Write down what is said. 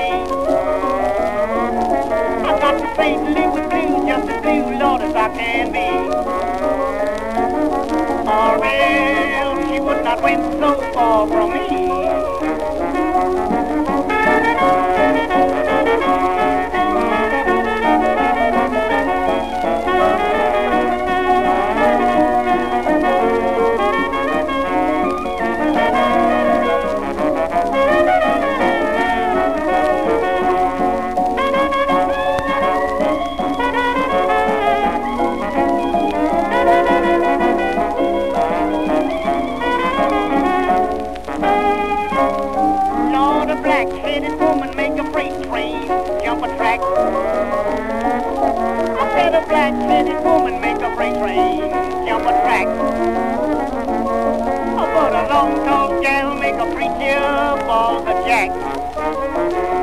I got to say live with blue, just as blue, Lord, as I can be. Or else she would not went so far from me. Black-headed woman make a freight train jump a track. I said a black-headed woman make a freight train jump a track. But a long tall gal make a preacher ball the jack.